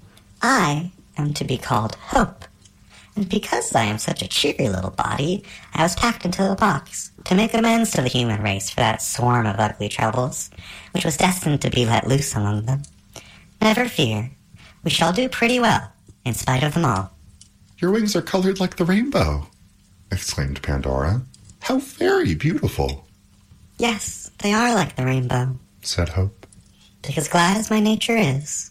[SPEAKER 7] "I am to be called Hope, and because I am such a cheery little body, I was packed into the box to make amends to the human race for that swarm of ugly troubles, which was destined to be let loose among them. Never fear, we shall do pretty well, in spite of them all."
[SPEAKER 5] "Your wings are colored like the rainbow," exclaimed Pandora. "How very beautiful."
[SPEAKER 7] "Yes, they are like the rainbow,"
[SPEAKER 5] said Hope.
[SPEAKER 7] "because glad as my nature is,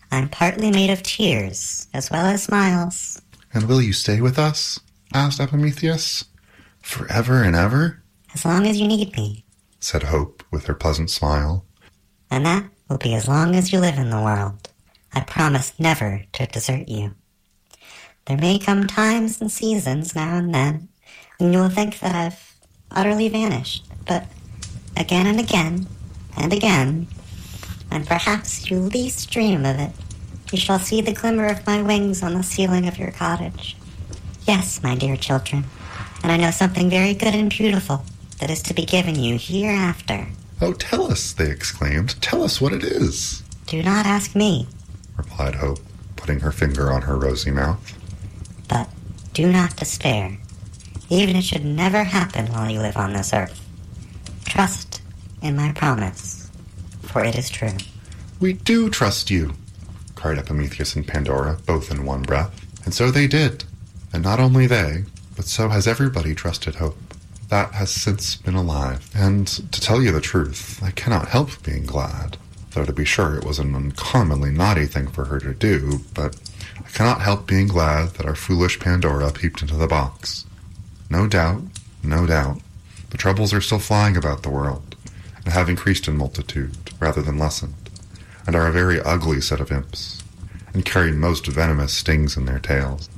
[SPEAKER 7] I'm partly made of tears, as well as smiles.
[SPEAKER 5] And will you stay with us? Asked Epimetheus. Forever and ever?
[SPEAKER 7] As long as you need me.
[SPEAKER 5] Said Hope with her pleasant smile.
[SPEAKER 7] And that will be as long as you live in the world. I promise never to desert you. There may come times and seasons now and then when you will think that I've utterly vanished, but again and again and again, and perhaps you least dream of it, you shall see the glimmer of my wings on the ceiling of your cottage. Yes, my dear children, and I know something very good and beautiful that is to be given you hereafter.
[SPEAKER 5] Oh, tell us, they exclaimed. Tell us what it is.
[SPEAKER 7] Do not ask me,
[SPEAKER 5] replied Hope, putting her finger on her rosy mouth.
[SPEAKER 7] But do not despair, even if it should never happen while you live on this earth. Trust in my promise, for it is true.
[SPEAKER 5] We do trust you, cried Epimetheus and Pandora, both in one breath. And so they did. And not only they, but so has everybody trusted Hope. That has since been alive. And to tell you the truth, I cannot help being glad. Though to be sure it was an uncommonly naughty thing for her to do, but I cannot help being glad that our foolish Pandora peeped into the box. No doubt, the troubles are still flying about the world, and have increased in multitude, rather than lessened, and are a very ugly set of imps, and carry most venomous stings in their tails.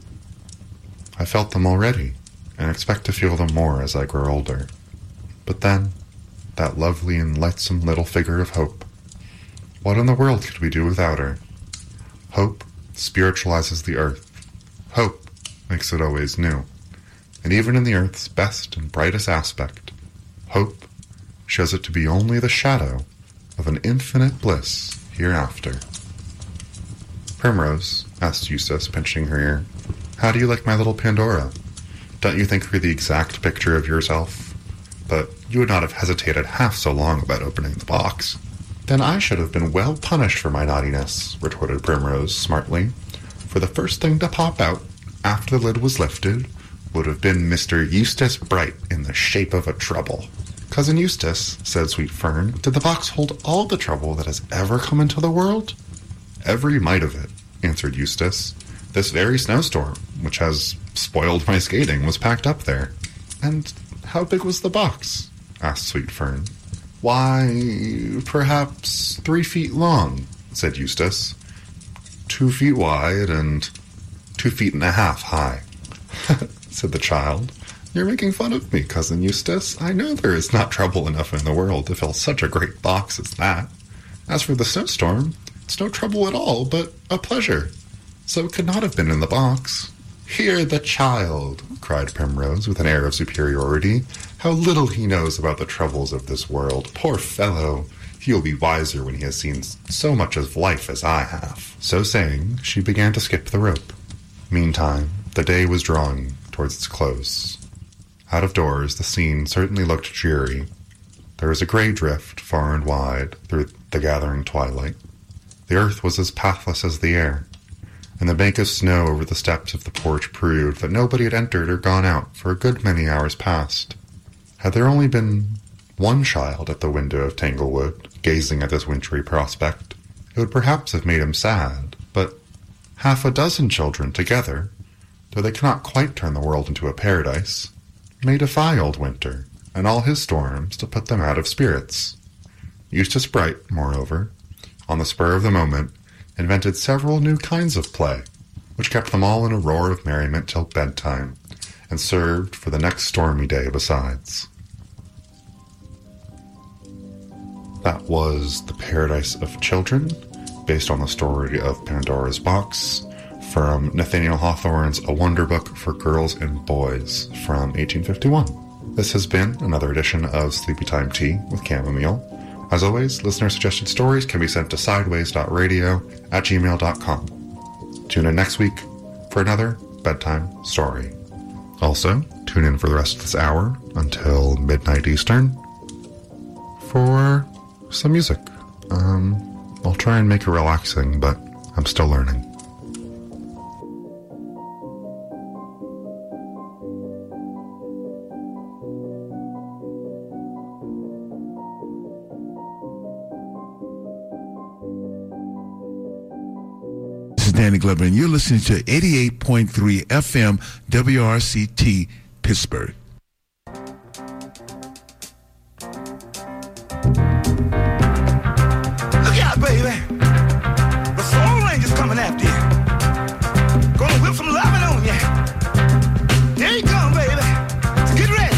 [SPEAKER 5] I felt them already, and expect to feel them more as I grow older. But then, that lovely and lightsome little figure of Hope. What in the world could we do without her? Hope spiritualizes the earth. Hope makes it always new. And even in the earth's best and brightest aspect, Hope shows it to be only the shadow of an infinite bliss hereafter. Primrose, asked Eustace, pinching her ear, how do you like my little Pandora? Don't you think her the exact picture of yourself? But you would not have hesitated half so long about opening the box. Then I should have been well punished for my naughtiness, retorted Primrose smartly, for the first thing to pop out, after the lid was lifted, would have been Mr. Eustace Bright in the shape of a trouble. Cousin Eustace, said Sweet Fern, did the box hold all the trouble that has ever come into the world? Every mite of it, answered Eustace. This very snowstorm, which has spoiled my skating, was packed up there. And how big was the box? Asked Sweet Fern. Why, perhaps 3 feet long, said Eustace. 2 feet wide and 2.5 feet high, said the child. You're making fun of me, Cousin Eustace. I know there is not trouble enough in the world to fill such a great box as that. As for the snowstorm, it's no trouble at all, but a pleasure. So it could not have been in the box. Hear the child, cried Primrose with an air of superiority. How little he knows about the troubles of this world. Poor fellow! He will be wiser when he has seen so much of life as I have. So saying, she began to skip the rope. Meantime, the day was drawing towards its close. Out of doors, the scene certainly looked dreary. There was a gray drift far and wide through the gathering twilight. The earth was as pathless as the air, and the bank of snow over the steps of the porch proved that nobody had entered or gone out for a good many hours past. Had there only been one child at the window of Tanglewood, gazing at this wintry prospect, it would perhaps have made him sad, but 6 children together, though they cannot quite turn the world into a paradise, may defy old winter and all his storms to put them out of spirits. Eustace Bright, moreover, on the spur of the moment, invented several new kinds of play, which kept them all in a roar of merriment till bedtime, and served for the next stormy day besides. That was The Paradise of Children, based on the story of Pandora's Box, from Nathaniel Hawthorne's A Wonder Book for Girls and Boys from 1851. This has been another edition of Sleepy Time Tea with Chamomile. As always, listener-suggested stories can be sent to sideways.radio@gmail.com. Tune in next week for another bedtime story. Also, tune in for the rest of this hour until midnight Eastern for some music. I'll try and make it relaxing, but I'm still learning.
[SPEAKER 8] Danny Glover, and you're listening to 88.3 FM WRCT Pittsburgh.
[SPEAKER 9] Look out, baby. The Soul Ranger's coming after you. Gonna whip some loving on you. Here you come, baby. Get ready.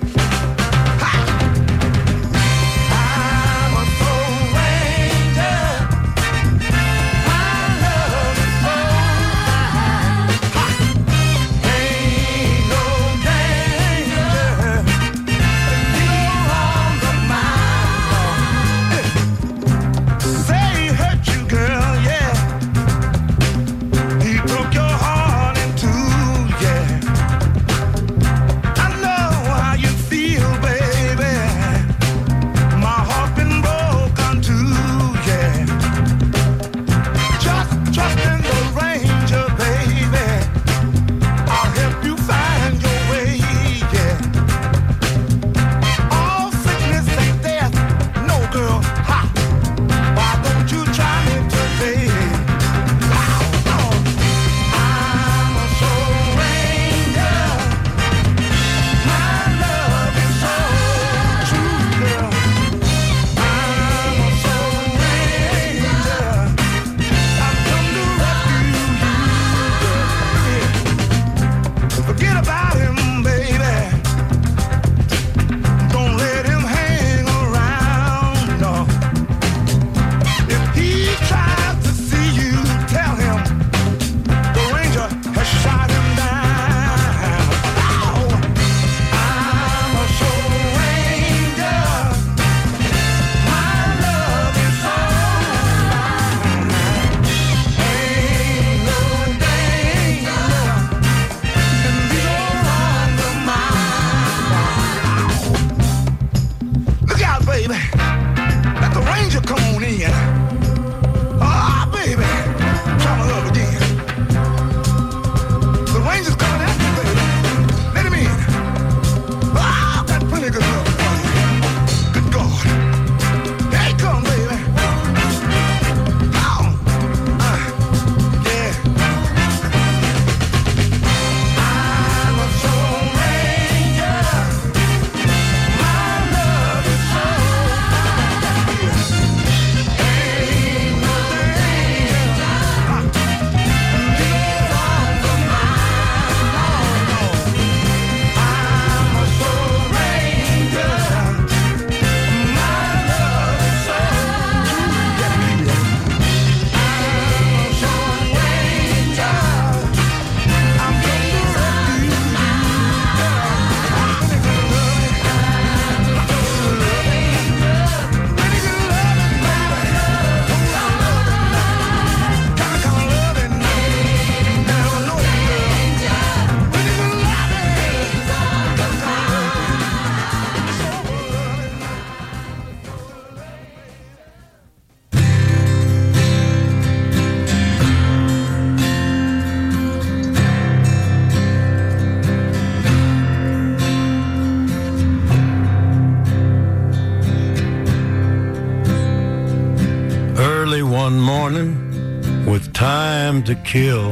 [SPEAKER 10] One morning, with time to kill,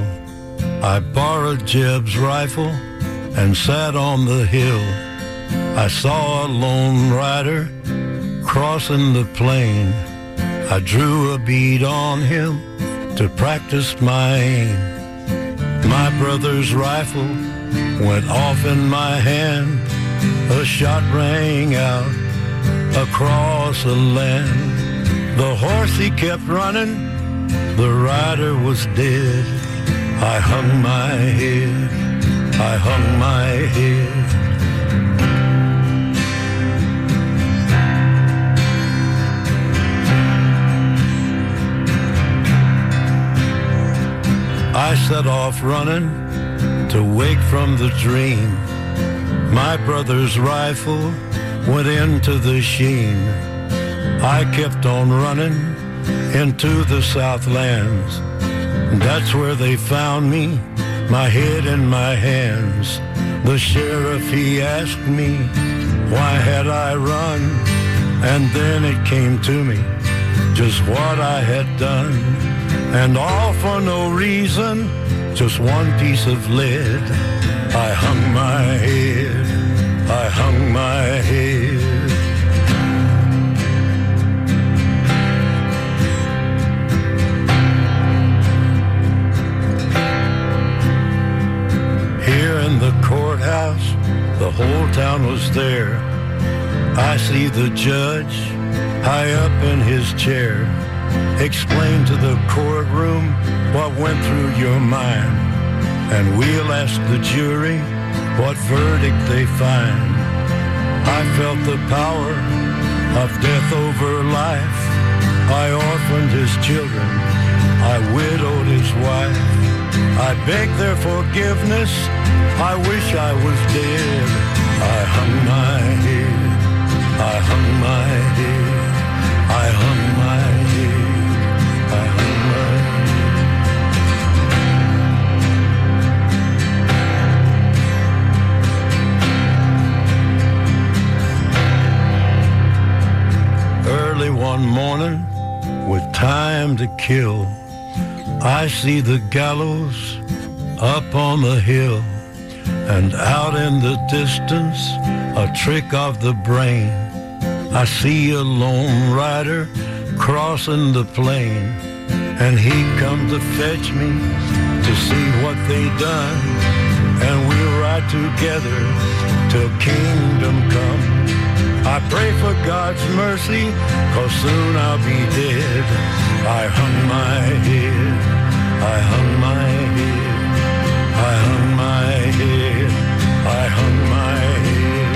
[SPEAKER 10] I borrowed Jeb's rifle and sat on the hill. I saw a lone rider crossing the plain. I drew a bead on him to practice my aim. My brother's rifle went off in my hand. A shot rang out across the land. The horse he kept running, the rider was dead. I hung my head, I hung my head. I set off running to wake from the dream. My brother's rifle went into the sheen. I kept on running into the Southlands. That's where they found me, my head in my hands. The sheriff, he asked me, why had I run? And then it came to me, just what I had done. and all for no reason, just one piece of lead. I hung my head, I hung my head. Here in the courthouse, the whole town was there. I see the judge high up in his chair. Explain to the courtroom what went through your mind, and we'll ask the jury what verdict they find. I felt the power of death over life. I orphaned his children, I widowed his wife. I begged their forgiveness, I wish I was dead. I hung my head, I hung my head, I hung my head, I hung my head. Early one morning, with time to kill, I see the gallows up on the hill, and out in the distance, a trick of the brain. I see a lone rider crossing the plain, and he come to fetch me to see what they done, and we'll ride together till kingdom come. I pray for God's mercy, 'cause soon I'll be dead. I hung my head, I hung my head, I hung my head, I hung my head.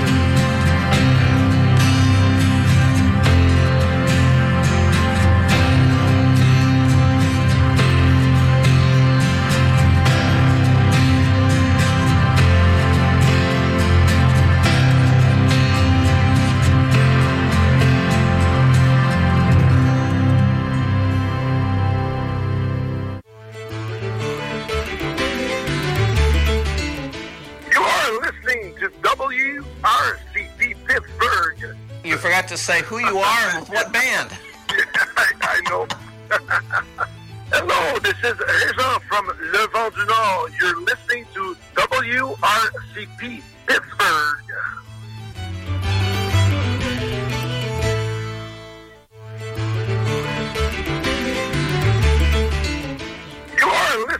[SPEAKER 3] WRCT Pittsburgh.
[SPEAKER 4] You forgot to say who you are and with what band.
[SPEAKER 3] I know. Hello, this is Régent from Le Vent du Nord. You're listening to WRCP